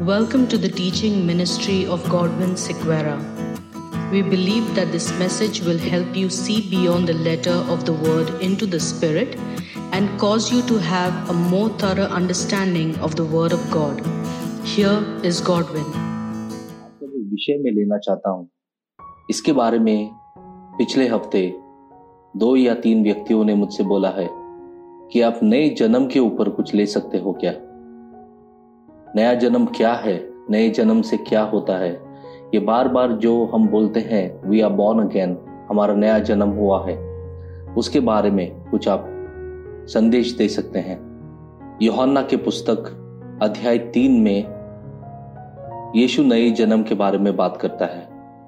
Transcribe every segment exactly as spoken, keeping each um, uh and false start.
Welcome to the teaching ministry of Godwin Sequeira. We believe that this message will help you see beyond the letter of the word into the spirit and cause you to have a more thorough understanding of the word of God. Here is Godwin. विषय में लेना चाहता हूं। इसके बारे में पिछले हफ्ते दो या तीन व्यक्तियों ने मुझसे बोला है कि आप नए जन्म के ऊपर कुछ ले सकते हो क्या? नया जन्म क्या है? नए जन्म से क्या होता है? ये बार बार जो हम बोलते हैं वी आर बॉर्न अगेन, हमारा नया जन्म हुआ है, उसके बारे में कुछ आप संदेश दे सकते हैं। यूहन्ना के पुस्तक अध्याय तीन में यीशु नए जन्म के बारे में बात करता है।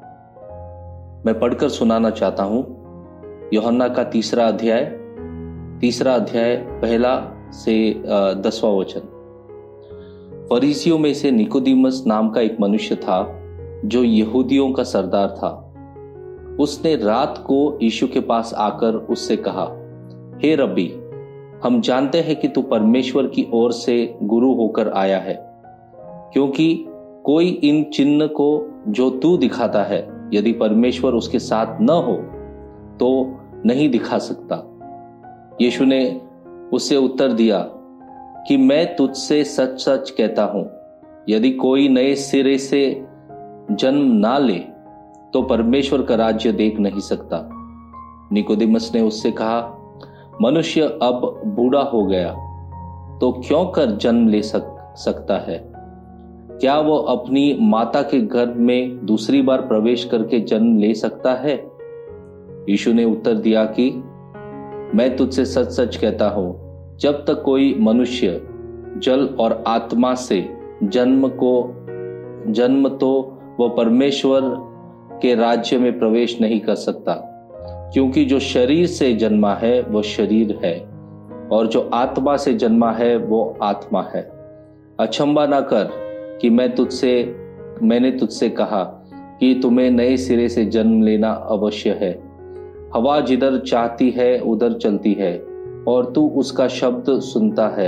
मैं पढ़कर सुनाना चाहता हूं। यूहन्ना का तीसरा अध्याय तीसरा अध्याय पहला से दसवां वचन। फरीसियों में से निकोदिमस नाम का एक मनुष्य था जो यहूदियों का सरदार था। उसने रात को यीशु के पास आकर उससे कहा, हे रब्बी, हम जानते हैं कि तू परमेश्वर की ओर से गुरु होकर आया है, क्योंकि कोई इन चिन्ह को जो तू दिखाता है यदि परमेश्वर उसके साथ न हो तो नहीं दिखा सकता। यीशु ने उससे उत्तर दिया कि मैं तुझसे सच सच कहता हूं, यदि कोई नए सिरे से जन्म ना ले तो परमेश्वर का राज्य देख नहीं सकता। निकोदिमस ने उससे कहा, मनुष्य अब बूढ़ा हो गया तो क्यों कर जन्म ले सक, सकता है? क्या वो अपनी माता के गर्भ में दूसरी बार प्रवेश करके जन्म ले सकता है? यीशु ने उत्तर दिया कि मैं तुझसे सच सच कहता हूं, जब तक कोई मनुष्य जल और आत्मा से जन्म को जन्म तो वह परमेश्वर के राज्य में प्रवेश नहीं कर सकता। क्योंकि जो शरीर से जन्मा है वो शरीर है, और जो आत्मा से जन्मा है वो आत्मा है। अचंभा ना कर कि मैं तुझसे मैंने तुझसे कहा कि तुम्हें नए सिरे से जन्म लेना अवश्य है। हवा जिधर चाहती है उधर चलती है और तू उसका शब्द सुनता है,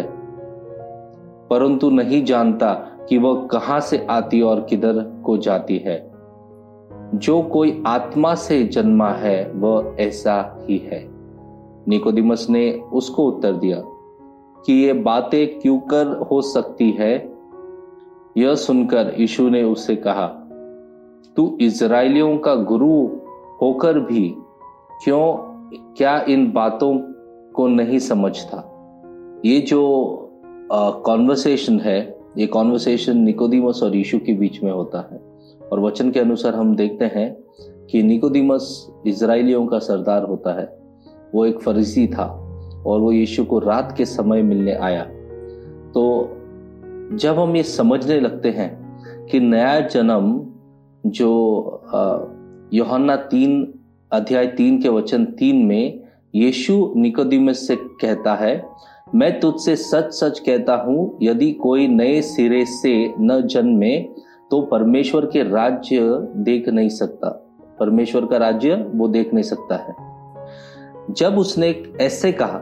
परंतु नहीं जानता कि वह कहां से आती और किधर को जाती है। जो कोई आत्मा से जन्मा है वह ऐसा ही है। निकोदिमस ने उसको उत्तर दिया कि ये बातें क्यों कर हो सकती है? यह सुनकर यीशु ने उससे कहा, तू इजराइलियों का गुरु होकर भी क्यों क्या इन बातों को नहीं समझता? ये जो कॉन्वर्सेशन है, ये कॉन्वर्सेशन निकोदिमस और यीशु के बीच में होता है, और वचन के अनुसार हम देखते हैं कि निकोदिमस इजराइलियों का सरदार होता है। वो एक फरीसी था और वो यीशु को रात के समय मिलने आया। तो जब हम ये समझने लगते हैं कि नया जन्म जो यूहन्ना तीन अध्याय तीन के वचन तीन में यीशु निकोदिमस से कहता है, मैं तुझसे सच सच कहता हूं, यदि कोई नए सिरे से न जन्मे तो परमेश्वर के राज्य देख नहीं सकता। परमेश्वर का राज्य वो देख नहीं सकता है। जब उसने ऐसे कहा,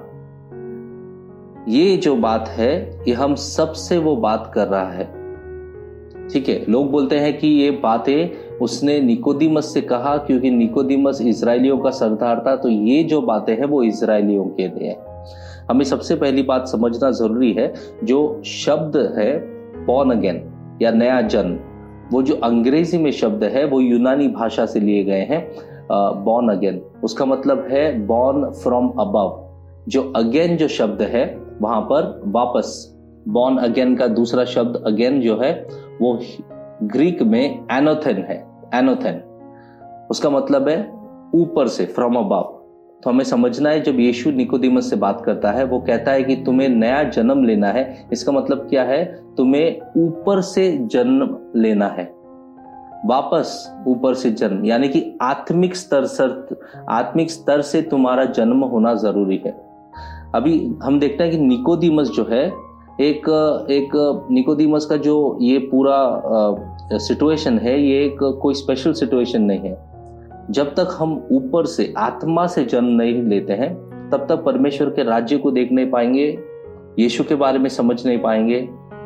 ये जो बात है ये हम सबसे वो बात कर रहा है। ठीक है, लोग बोलते हैं कि ये बातें उसने निकोदिमस से कहा क्योंकि निकोदिमस इजराइलियों का सरदार था, तो ये जो बातें हैं वो इजराइलियों के लिए है। हमें सबसे पहली बात समझना जरूरी है, जो शब्द है बॉर्न अगेन या नया जन्म, वो जो अंग्रेजी में शब्द है वो यूनानी भाषा से लिए गए हैं। बॉर्न अगेन उसका मतलब है बॉर्न फ्रॉम अबव। जो अगेन जो शब्द है वहां पर वापस, बॉर्न अगेन का दूसरा शब्द अगेन जो है वो ग्रीक में एनोथेन है। एनोथेन उसका मतलब है ऊपर से, फ्रॉम अबव। तो हमें समझना है, जब यीशु निकोदिमस से बात करता है वो कहता है कि तुम्हें नया जन्म लेना है, इसका मतलब क्या है? तुम्हें ऊपर से जन्म लेना है, वापस ऊपर से जन्म, यानी कि आत्मिक स्तर से आत्मिक स्तर से तुम्हारा जन्म होना जरूरी है। अभी हम देखते हैं कि निकोदिमस जो है एक एक निकोदिमस का जो ये पूरा सिचुएशन है, ये एक कोई स्पेशल सिचुएशन नहीं है। जब तक हम ऊपर से आत्मा से जन्म नहीं लेते हैं तब तक परमेश्वर के राज्य को देख नहीं पाएंगे, यीशु के बारे में समझ नहीं पाएंगे,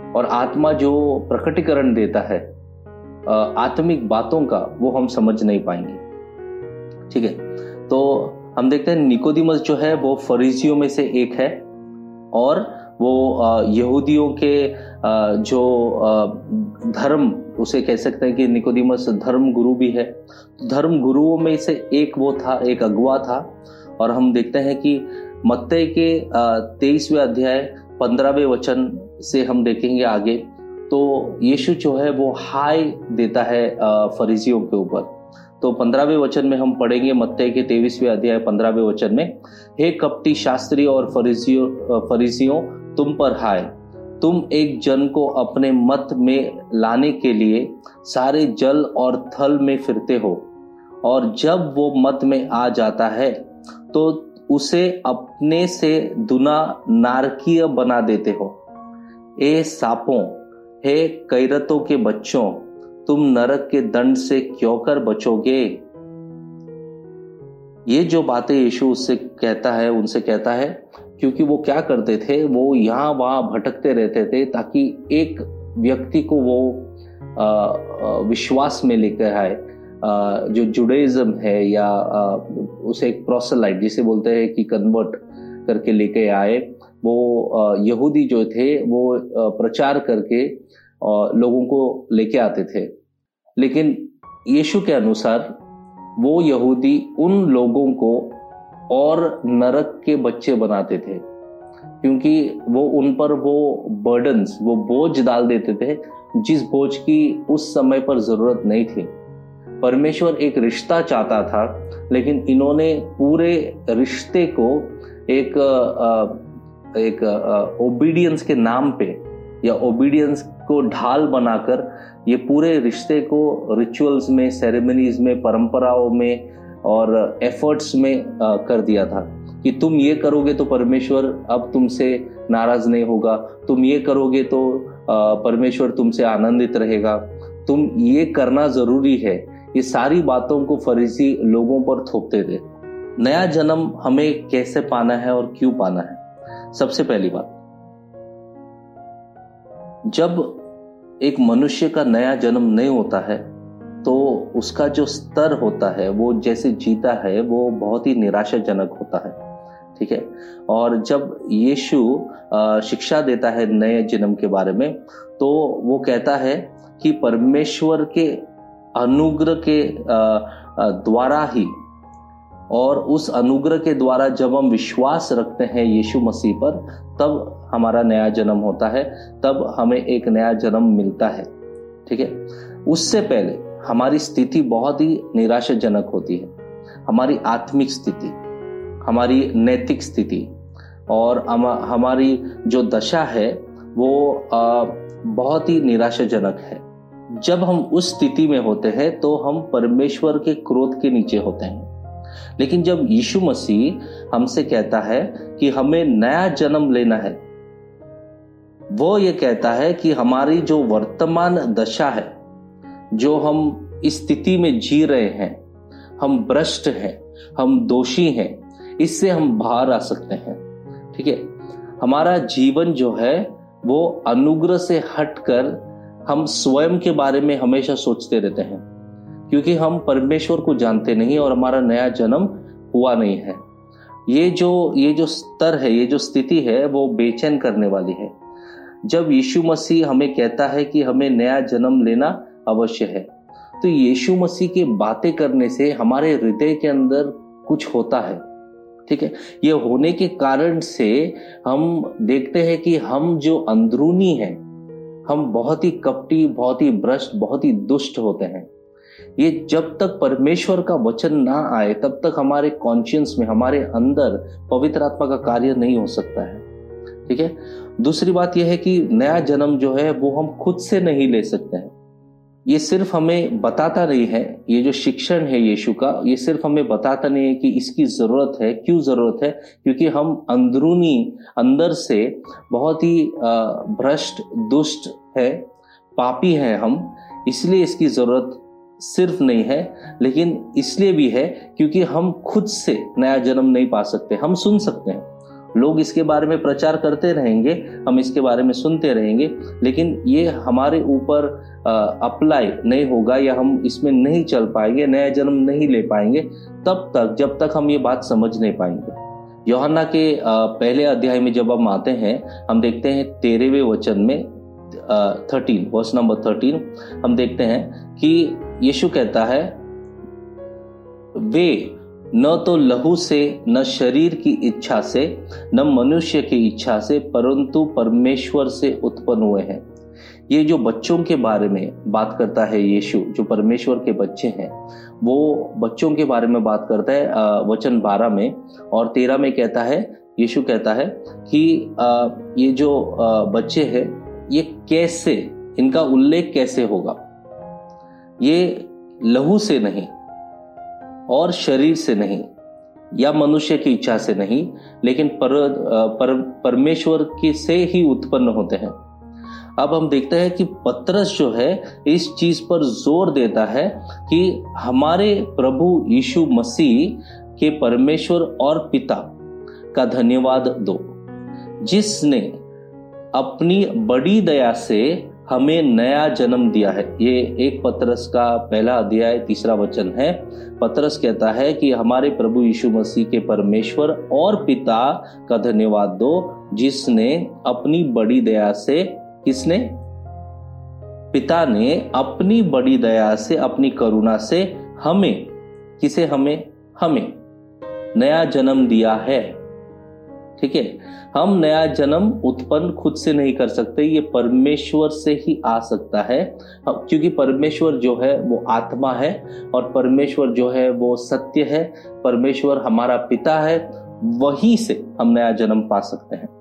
और आत्मा जो प्रकटीकरण देता है आत्मिक बातों का, वो हम समझ नहीं पाएंगे। ठीक है, तो हम देखते हैं निकोदिमस जो है वो फरीसियों में से एक है और वो यहूदियों के जो धर्म, उसे कह सकते हैं कि निकोदिमस धर्म गुरु भी है। धर्म गुरुओं में से एक वो था, एक अगुआ था। और हम देखते हैं कि मत्ती के तेईसवें अध्याय पंद्रहवें वचन से हम देखेंगे आगे, तो यीशु जो है वो हाय देता है फरीसियों के ऊपर। तो पंद्रहवें वचन में हम पढ़ेंगे, मत्ती के तेईसवें अध्याय पंद्रहवें वचन में, हे कपटी शास्त्री और फरीसियों फरीसियों तुम पर हाय, तुम एक जन को अपने मत में लाने के लिए सारे जल और थल में फिरते हो, और जब वो मत में आ जाता है तो उसे अपने से दुना नारकीय बना देते हो। ए सापों, हे कैरतों के बच्चों, तुम नरक के दंड से क्यों कर बचोगे। ये जो बातें यीशु उससे कहता है, उनसे कहता है, क्योंकि वो क्या करते थे, वो यहाँ वहाँ भटकते रहते थे ताकि एक व्यक्ति को वो आ, आ, विश्वास में लेकर आए। आ, जो जुडाइज्म है या आ, उसे एक प्रोसेलाइट जिसे बोलते हैं कि कन्वर्ट करके लेके आए, वो आ, यहूदी जो थे वो आ, प्रचार करके आ, लोगों को लेके आते थे। लेकिन यीशु के अनुसार वो यहूदी उन लोगों को और नरक के बच्चे बनाते थे, क्योंकि वो उन पर वो बर्डन्स, वो बोझ डाल देते थे जिस बोझ की उस समय पर जरूरत नहीं थी। परमेश्वर एक रिश्ता चाहता था, लेकिन इन्होंने पूरे रिश्ते को एक एक ओबीडियंस के नाम पे या ओबीडियंस को ढाल बनाकर ये पूरे रिश्ते को रिचुअल्स में, सेरेमनीज में, परंपराओं में और एफर्ट्स में आ, कर दिया था कि तुम ये करोगे तो परमेश्वर अब तुमसे नाराज नहीं होगा, तुम ये करोगे तो आ, परमेश्वर तुमसे आनंदित रहेगा, तुम ये करना जरूरी है। ये सारी बातों को फरीसी लोगों पर थोपते थे। नया जन्म हमें कैसे पाना है और क्यों पाना है? सबसे पहली बात, जब एक मनुष्य का नया जन्म नहीं होता है तो उसका जो स्तर होता है, वो जैसे जीता है, वो बहुत ही निराशाजनक होता है। ठीक है, और जब यीशु शिक्षा देता है नए जन्म के बारे में, तो वो कहता है कि परमेश्वर के अनुग्रह के द्वारा ही, और उस अनुग्रह के द्वारा जब हम विश्वास रखते हैं यीशु मसीह पर, तब हमारा नया जन्म होता है, तब हमें एक नया जन्म मिलता है। ठीक है, उससे पहले हमारी स्थिति बहुत ही निराशाजनक होती है। हमारी आत्मिक स्थिति, हमारी नैतिक स्थिति और हम, हमारी जो दशा है वो आ, बहुत ही निराशाजनक है। जब हम उस स्थिति में होते हैं तो हम परमेश्वर के क्रोध के नीचे होते हैं। लेकिन जब यीशु मसीह हमसे कहता है कि हमें नया जन्म लेना है, वो ये कहता है कि हमारी जो वर्तमान दशा है, जो हम इस स्थिति में जी रहे हैं, हम भ्रष्ट हैं, हम दोषी हैं, इससे हम बाहर आ सकते हैं। ठीक है, हमारा जीवन जो है वो अनुग्रह से हटकर हम स्वयं के बारे में हमेशा सोचते रहते हैं, क्योंकि हम परमेश्वर को जानते नहीं और हमारा नया जन्म हुआ नहीं है। ये जो ये जो स्तर है, ये जो स्थिति है, वो बेचैन करने वाली है। जब यीशु मसीह हमें कहता है कि हमें नया जन्म लेना अवश्य है, तो यीशु मसीह की बातें करने से हमारे हृदय के अंदर कुछ होता है। ठीक है, ये होने के कारण से हम देखते हैं कि हम जो अंदरूनी हैं, हम बहुत ही कपटी, बहुत ही भ्रष्ट, बहुत ही दुष्ट होते हैं। ये जब तक परमेश्वर का वचन ना आए, तब तक हमारे कॉन्शियंस में, हमारे अंदर पवित्र आत्मा का कार्य नहीं हो सकता है। ठीक है, दूसरी बात यह है कि नया जन्म जो है वो हम खुद से नहीं ले सकते हैं। ये सिर्फ हमें बताता नहीं है, ये जो शिक्षण है यीशु का, ये सिर्फ हमें बताता नहीं है कि इसकी जरूरत है। क्यों जरूरत है? क्योंकि हम अंदरूनी, अंदर से बहुत ही भ्रष्ट, दुष्ट है, पापी हैं हम, इसलिए इसकी जरूरत सिर्फ नहीं है, लेकिन इसलिए भी है क्योंकि हम खुद से नया जन्म नहीं पा सकते। हम सुन सकते हैं लोग इसके बारे में प्रचार करते रहेंगे, हम इसके बारे में सुनते रहेंगे, लेकिन ये हमारे ऊपर अप्लाई नहीं होगा या हम इसमें नहीं चल पाएंगे, नया जन्म नहीं ले पाएंगे तब तक जब तक हम ये बात समझ नहीं पाएंगे। यूहन्ना के पहले अध्याय में जब हम आते हैं, हम देखते हैं तेरहवें वचन में थर्टीन वर्स नंबर थर्टीन हम देखते हैं कि यीशु कहता है, वे न तो लहू से न शरीर की इच्छा से न मनुष्य की इच्छा से परंतु परमेश्वर से उत्पन्न हुए हैं। ये जो बच्चों के बारे में बात करता है यीशु, जो परमेश्वर के बच्चे हैं, वो बच्चों के बारे में बात करता है वचन बारह में, और तेरह में कहता है, यीशु कहता है कि ये जो बच्चे हैं ये कैसे, इनका उल्लेख कैसे होगा, ये लहू से नहीं और शरीर से नहीं या मनुष्य की इच्छा से नहीं, लेकिन पर, पर परमेश्वर की से ही उत्पन्न होते हैं। अब हम देखते हैं कि पतरस जो है इस चीज पर जोर देता है कि हमारे प्रभु यीशु मसीह के परमेश्वर और पिता का धन्यवाद दो, जिसने अपनी बड़ी दया से हमें नया जन्म दिया है। ये एक पतरस का पहला अध्याय तीसरा वचन है। पतरस कहता है कि हमारे प्रभु यीशु मसीह के परमेश्वर और पिता का धन्यवाद दो, जिसने अपनी बड़ी दया से, किसने? पिता ने अपनी बड़ी दया से, अपनी करुणा से हमें, किसे? हमें हमें नया जन्म दिया है। ठीक है, हम नया जन्म उत्पन्न खुद से नहीं कर सकते, ये परमेश्वर से ही आ सकता है, क्योंकि परमेश्वर जो है वो आत्मा है और परमेश्वर जो है वो सत्य है, परमेश्वर हमारा पिता है, वही से हम नया जन्म पा सकते हैं।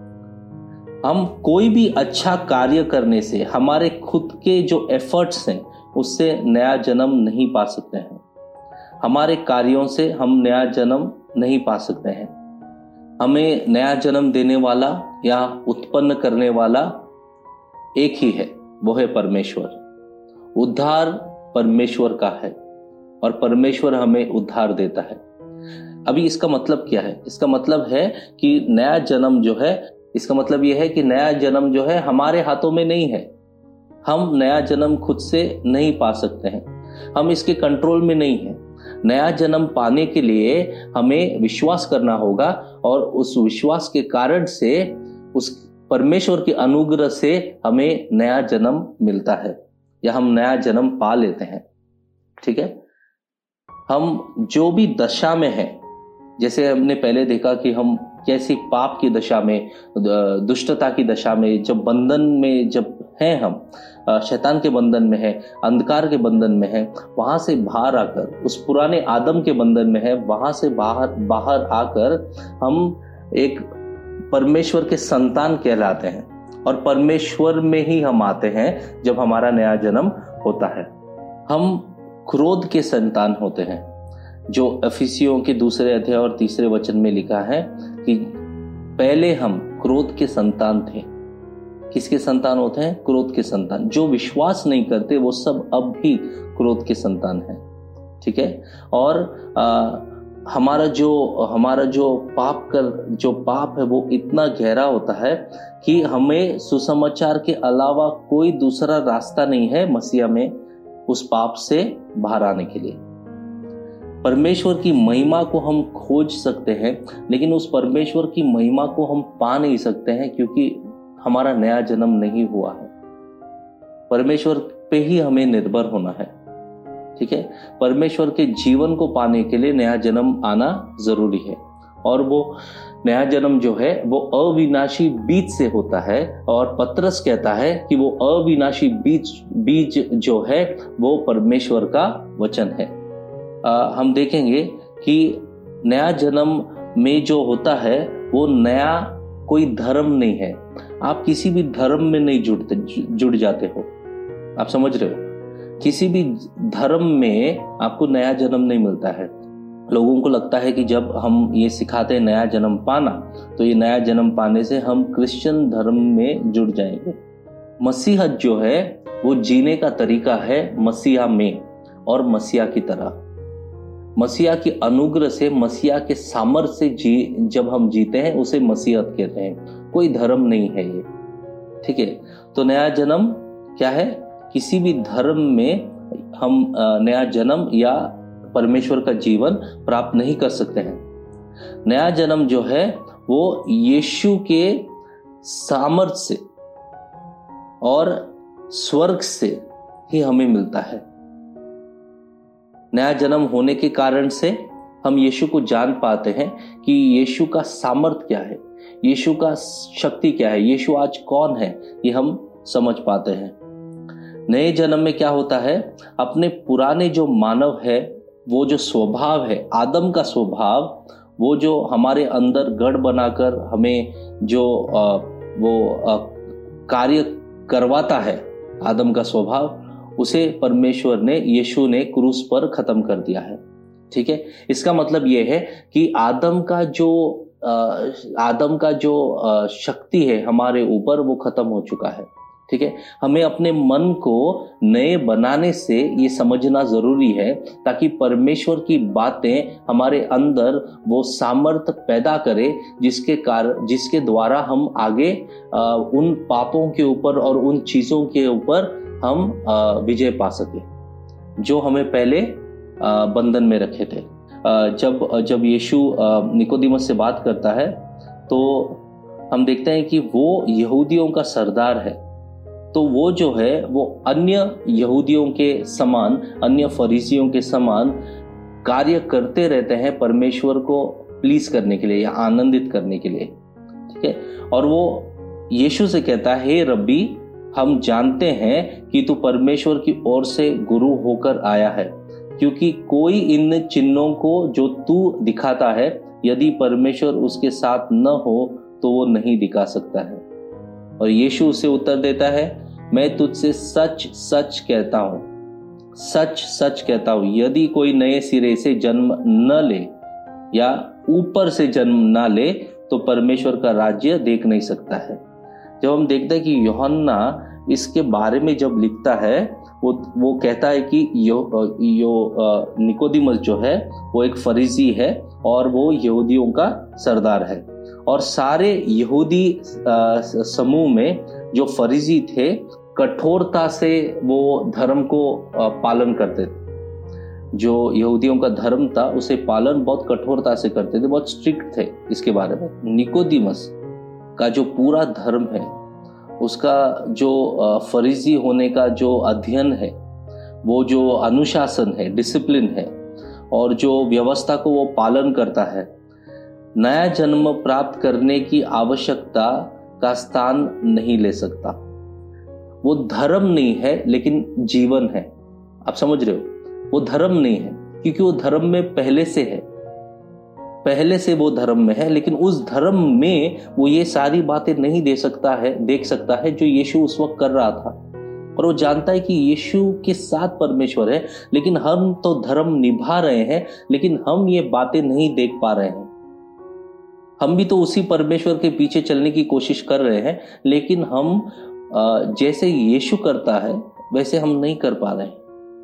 हम कोई भी अच्छा कार्य करने से, हमारे खुद के जो एफर्ट्स हैं उससे नया जन्म नहीं पा सकते हैं। हमारे कार्यों से हम नया जन्म नहीं पा सकते हैं। हमें नया जन्म देने वाला या उत्पन्न करने वाला एक ही है, वो है परमेश्वर। उद्धार परमेश्वर का है और परमेश्वर हमें उद्धार देता है। अभी इसका मतलब क्या है? इसका मतलब है कि नया जन्म जो है, इसका मतलब यह है कि नया जन्म जो है हमारे हाथों में नहीं है। हम नया जन्म खुद से नहीं पा सकते हैं, हम इसके कंट्रोल में नहीं है। नया जन्म पाने के लिए हमें विश्वास करना होगा और उस विश्वास के कारण से, उस परमेश्वर के अनुग्रह से हमें नया जन्म मिलता है या हम नया जन्म पा लेते हैं। ठीक है, हम जो भी दशा में हैं, जैसे हमने पहले देखा कि हम कैसी पाप की दशा में, दुष्टता की दशा में, जब बंधन में जब हैं, हम शैतान के बंधन में है, अंधकार के बंधन में है, वहां से बाहर आकर, उस पुराने आदम के बंधन में है, वहां से बाहर बाहर आकर हम एक परमेश्वर के संतान कहलाते हैं और परमेश्वर में ही हम आते हैं जब हमारा नया जन्म होता है। हम क्रोध के संतान होते हैं, जो एफिसियों के दूसरे अध्याय और तीसरे वचन में लिखा है कि पहले हम क्रोध के संतान थे। किसके संतान होते हैं? क्रोध के संतान। जो विश्वास नहीं करते वो सब अब भी क्रोध के संतान हैं। ठीक है, और आ, हमारा जो हमारा जो पाप कर जो पाप है वो इतना गहरा होता है कि हमें सुसमाचार के अलावा कोई दूसरा रास्ता नहीं है मसीहा में उस पाप से बाहर आने के लिए। परमेश्वर की महिमा को हम खोज सकते हैं, लेकिन उस परमेश्वर की महिमा को हम पा नहीं सकते हैं क्योंकि हमारा नया जन्म नहीं हुआ है। परमेश्वर पे ही हमें निर्भर होना है। ठीक है, परमेश्वर के जीवन को पाने के लिए नया जन्म आना जरूरी है, और वो नया जन्म जो है वो अविनाशी बीज से होता है। और पतरस कहता है कि वो अविनाशी बीज बीज जो है वो परमेश्वर का वचन है। आ, हम देखेंगे कि नया जन्म में जो होता है वो नया कोई धर्म नहीं है। आप किसी भी धर्म में नहीं जुड़ते जुड़ जाते हो, आप समझ रहे हो? किसी भी धर्म में आपको नया जन्म नहीं मिलता है। लोगों को लगता है कि जब हम ये सिखाते हैं नया जन्म पाना, तो ये नया जन्म पाने से हम क्रिश्चियन धर्म में जुड़ जाएंगे। मसीहत जो है वो जीने का तरीका है मसीहा में और मसीहा की तरह। मसीहा की अनुग्रह से, मसीहा के सामर्थ्य से जी जब हम जीते हैं उसे मसीहत कहते हैं। कोई धर्म नहीं है ये, ठीक है। तो नया जन्म क्या है? किसी भी धर्म में हम नया जन्म या परमेश्वर का जीवन प्राप्त नहीं कर सकते हैं। नया जन्म जो है वो यीशु के सामर्थ्य से और स्वर्ग से ही हमें मिलता है। नया जन्म होने के कारण से हम यीशु को जान पाते हैं कि यीशु का सामर्थ्य क्या है, यीशु का शक्ति क्या है, यीशु आज कौन है, ये हम समझ पाते हैं। नए जन्म में क्या होता है? अपने पुराने जो मानव है, वो जो स्वभाव है, आदम का स्वभाव, वो जो हमारे अंदर गढ़ बनाकर हमें जो आ, वो आ, कार्य करवाता है, आदम का स्वभाव, उसे परमेश्वर ने, यीशु ने क्रूस पर खत्म कर दिया है, ठीक है। इसका मतलब यह है कि आदम का जो आदम का जो शक्ति है हमारे ऊपर, वो खत्म हो चुका है, ठीक है। हमें अपने मन को नए बनाने से ये समझना जरूरी है ताकि परमेश्वर की बातें हमारे अंदर वो सामर्थ्य पैदा करे जिसके कारण जिसके द्वारा हम आगे उन पापों के ऊपर और उन चीजों के ऊपर हम विजय पा सके जो हमें पहले बंधन में रखे थे। जब जब यीशु निकोदिमस से बात करता है तो हम देखते हैं कि वो यहूदियों का सरदार है, तो वो जो है वो अन्य यहूदियों के समान, अन्य फरीसियों के समान कार्य करते रहते हैं परमेश्वर को प्लीज करने के लिए या आनंदित करने के लिए, ठीक है। और वो यीशु से कहता है, हे रब्बी, हम जानते हैं कि तू परमेश्वर की ओर से गुरु होकर आया है, क्योंकि कोई इन चिन्हों को जो तू दिखाता है, यदि परमेश्वर उसके साथ न हो तो वो नहीं दिखा सकता है। और यीशु उसे उत्तर देता है, मैं तुझसे सच सच कहता हूं, सच सच कहता हूं, यदि कोई नए सिरे से जन्म न ले या ऊपर से जन्म न ले तो परमेश्वर का राज्य देख नहीं सकता है। जब हम देखते हैं कि यूहन्ना इसके बारे में जब लिखता है, वो वो कहता है कि यो यो निकोदिमस जो है वो एक फरीसी है और वो यहूदियों का सरदार है, और सारे यहूदी समूह में जो फरीसी थे कठोरता से वो धर्म को पालन करते थे। जो यहूदियों का धर्म था उसे पालन बहुत कठोरता से करते थे, बहुत स्ट्रिक्ट थे इसके बारे में। निकोदिमस का जो पूरा धर्म है, उसका जो फरीसी होने का जो अध्ययन है, वो जो अनुशासन है, डिसिप्लिन है, और जो व्यवस्था को वो पालन करता है, नया जन्म प्राप्त करने की आवश्यकता का स्थान नहीं ले सकता। वो धर्म नहीं है लेकिन जीवन है। आप समझ रहे हो? वो धर्म नहीं है क्योंकि वो धर्म में पहले से है, पहले से वो धर्म में है, लेकिन उस धर्म में वो ये सारी बातें नहीं दे सकता है देख सकता है जो यीशु उस वक्त कर रहा था। और वो जानता है कि यीशु के साथ परमेश्वर है, लेकिन हम तो धर्म निभा रहे हैं, लेकिन हम ये बातें नहीं देख पा रहे हैं। हम भी तो उसी परमेश्वर के पीछे चलने की कोशिश कर रहे हैं, लेकिन हम जैसे यीशु करता है वैसे हम नहीं कर पा रहे हैं।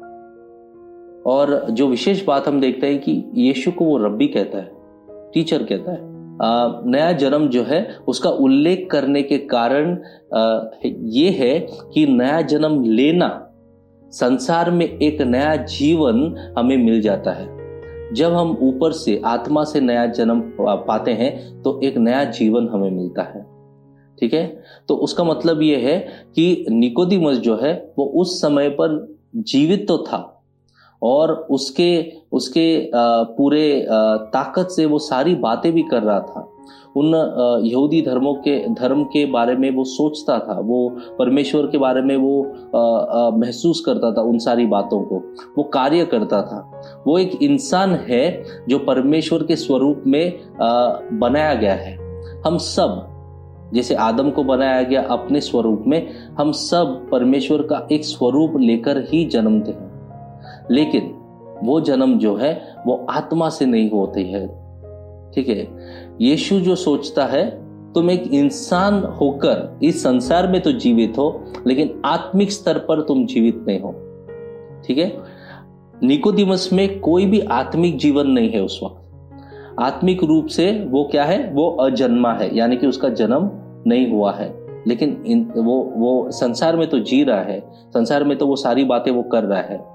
और जो विशेष बात हम देखते हैं कि यीशु को वो रब्बी कहता है, टीचर कहता है। आ, नया जन्म जो है उसका उल्लेख करने के कारण आ, ये है कि नया जन्म लेना, संसार में एक नया जीवन हमें मिल जाता है। जब हम ऊपर से आत्मा से नया जन्म पाते हैं तो एक नया जीवन हमें मिलता है, ठीक है। तो उसका मतलब ये है कि निकोदिमस जो है वो उस समय पर जीवित तो था और उसके उसके पूरे ताकत से वो सारी बातें भी कर रहा था। उन यहूदी धर्मों के धर्म के बारे में वो सोचता था, वो परमेश्वर के बारे में वो आ, आ, महसूस करता था, उन सारी बातों को वो कार्य करता था। वो एक इंसान है जो परमेश्वर के स्वरूप में आ, बनाया गया है। हम सब जैसे आदम को बनाया गया अपने स्वरूप में, हम सब परमेश्वर का एक स्वरूप लेकर ही जन्मते हैं, लेकिन वो जन्म जो है वो आत्मा से नहीं होती है, ठीक है। यीशु जो सोचता है तुम एक इंसान होकर इस संसार में तो जीवित हो, लेकिन आत्मिक स्तर पर तुम जीवित नहीं हो, ठीक है। निकोदिमस में कोई भी आत्मिक जीवन नहीं है उस वक्त। आत्मिक रूप से वो क्या है, वो अजन्मा है, यानी कि उसका जन्म नहीं हुआ है। लेकिन इन वो वो संसार में तो जी रहा है, संसार में तो वो सारी बातें वो कर रहा है।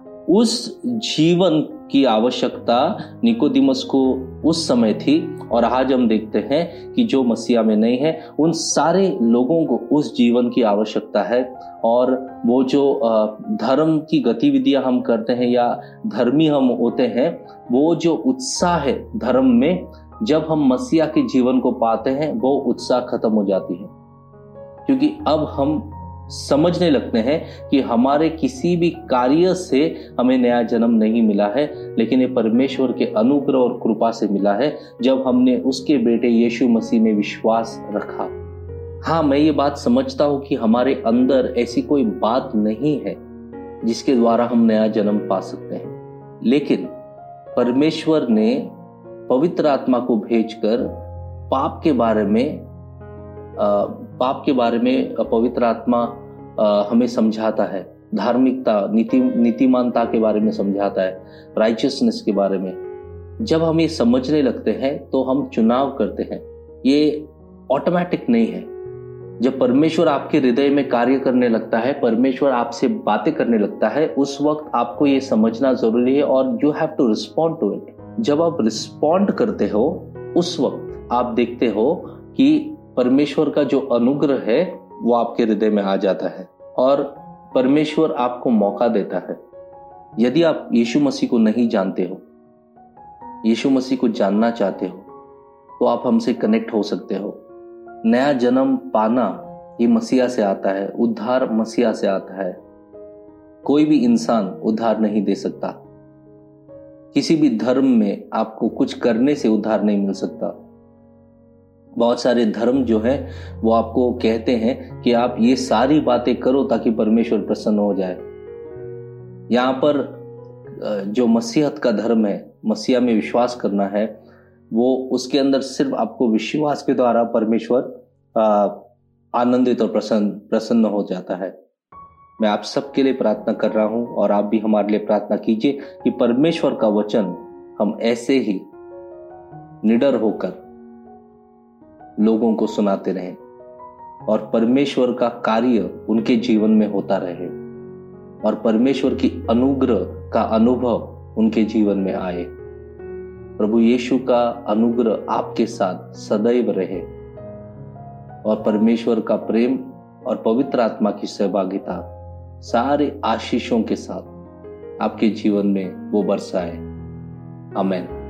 उस जीवन की आवश्यकता निकोदिमस को उस समय थी, और आज हम देखते हैं कि जो मसीहा में नहीं है उन सारे लोगों को उस जीवन की आवश्यकता है। और वो जो धर्म की गतिविधियां हम करते हैं या धर्मी हम होते हैं, वो जो उत्साह है धर्म में, जब हम मसीहा के जीवन को पाते हैं वो उत्साह खत्म हो जाती है। क्योंकि अब हम समझने लगते हैं कि हमारे किसी भी कार्य से हमें नया जन्म नहीं मिला है, लेकिन ये परमेश्वर के अनुग्रह और कृपा से मिला है जब हमने उसके बेटे यीशु मसीह में विश्वास रखा। हाँ, मैं ये बात समझता हूँ कि हमारे अंदर ऐसी कोई बात नहीं है जिसके द्वारा हम नया जन्म पा सकते हैं, लेकिन परमेश्वर ने पवित्र आत्मा को भेजकर पाप के बारे में आ, पाप के बारे में पवित्र आत्मा आ, हमें समझाता है, धार्मिकता, नीति नीतिमानता के बारे में समझाता है, राइचियसनेस के बारे में। जब हम ये समझने लगते हैं तो हम चुनाव करते हैं। ये ऑटोमेटिक नहीं है। जब परमेश्वर आपके हृदय में कार्य करने लगता है, परमेश्वर आपसे बातें करने लगता है, उस वक्त आपको ये समझना जरूरी है और you have to respond to it. जब आप रिस्पॉन्ड करते हो उस वक्त आप देखते हो कि परमेश्वर का जो अनुग्रह है वो आपके हृदय में आ जाता है और परमेश्वर आपको मौका देता है। यदि आप यीशु मसीह को नहीं जानते हो, यीशु मसीह को जानना चाहते हो, तो आप हमसे कनेक्ट हो सकते हो। नया जन्म पाना ये मसीहा से आता है, उद्धार मसीहा से आता है। कोई भी इंसान उद्धार नहीं दे सकता। किसी भी धर्म में आपको कुछ करने से उद्धार नहीं मिल सकता। बहुत सारे धर्म जो है वो आपको कहते हैं कि आप ये सारी बातें करो ताकि परमेश्वर प्रसन्न हो जाए। यहाँ पर जो मसीहत का धर्म है, मसीहा में विश्वास करना है, वो उसके अंदर सिर्फ आपको विश्वास के द्वारा परमेश्वर आनंदित और प्रसन्न प्रसन्न हो जाता है। मैं आप सबके लिए प्रार्थना कर रहा हूं और आप भी हमारे लिए प्रार्थना कीजिए कि परमेश्वर का वचन हम ऐसे ही निडर होकर लोगों को सुनाते रहें और परमेश्वर का कार्य उनके जीवन में होता रहे और परमेश्वर की अनुग्रह का अनुभव उनके जीवन में आए। प्रभु यीशु का अनुग्रह आपके साथ सदैव रहे और परमेश्वर का प्रेम और पवित्र आत्मा की सहभागिता सारे आशीषों के साथ आपके जीवन में वो बरसाए। आमीन।